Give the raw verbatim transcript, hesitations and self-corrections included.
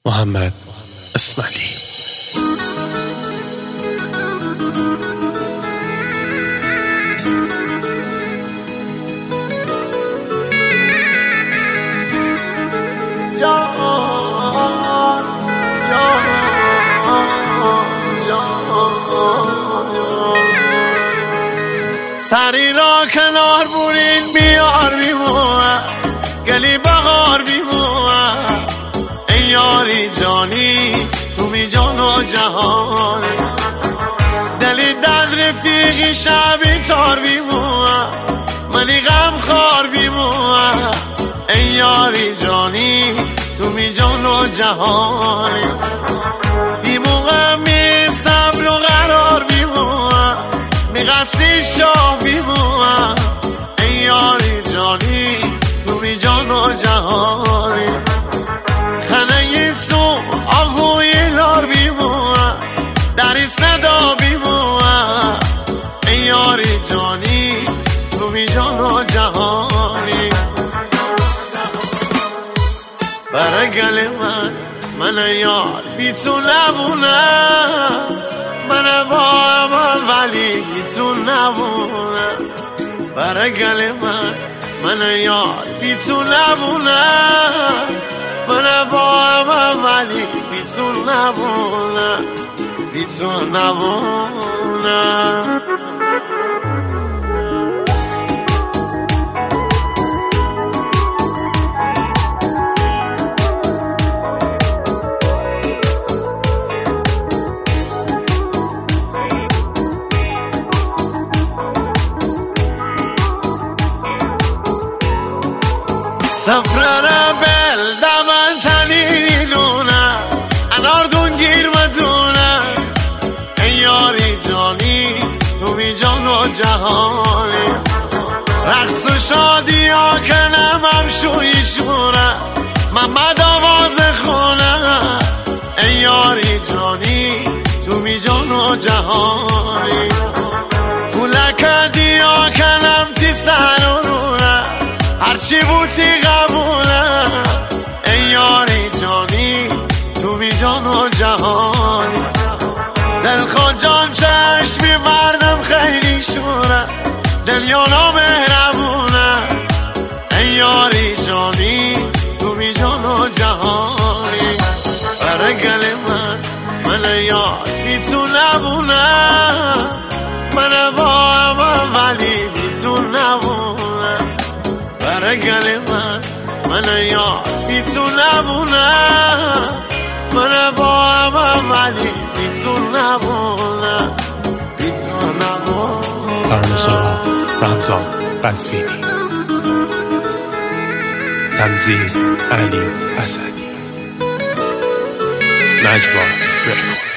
محمد اسماعیلی. سری را کنار برین بیار بیموه گلی بغار بیموه ای یاری جانی تو می جان و جهان دلی درد رفیقی شبی تار بیموه منی غم خار بیموه ای یاری جانی تو می جان و جهان بیموه می صبر و قرار بیموه می قصری شاه بیموه ای یاری جانی تو می جان و جهانی خنه سو آهوی لار بیموه دری صدا بیموه ای یاری جانی تو می جان و جهانی برای گل من من یار بی تو نبونه من با هم ولی بی تو نبونه برای گل من من یار بی تو نبونه من با هم ولی بی تو نبونه بی تو نبونه سفرر بل دمن تنی لونه انار دونگیر مدونه ای یاری جانی تو بی جان و جهانی رقص و شادی ها کنم هم شویشونه محمد آواز خونه ای یاری جانی تو بی جان و جهانی پولک ها کنم تی سر و رونه هرچی بودی قبوله ای یاری جانی تو بی جان و جهانی دلخواه جان چشمی مردم خیلی شوره دلیانا مهربونه ای یاری جانی تو بی جان و جهانی برای گل من من یار بی تو نبونه من با هم ولی بی تو نبونه برای گل من من یار بی تو نبونه من با هم ولی بی تو نبونه بی تو نبونه فرنسا رمضان قزوینی. تنظیم علی اسدی. نجوا رکورد.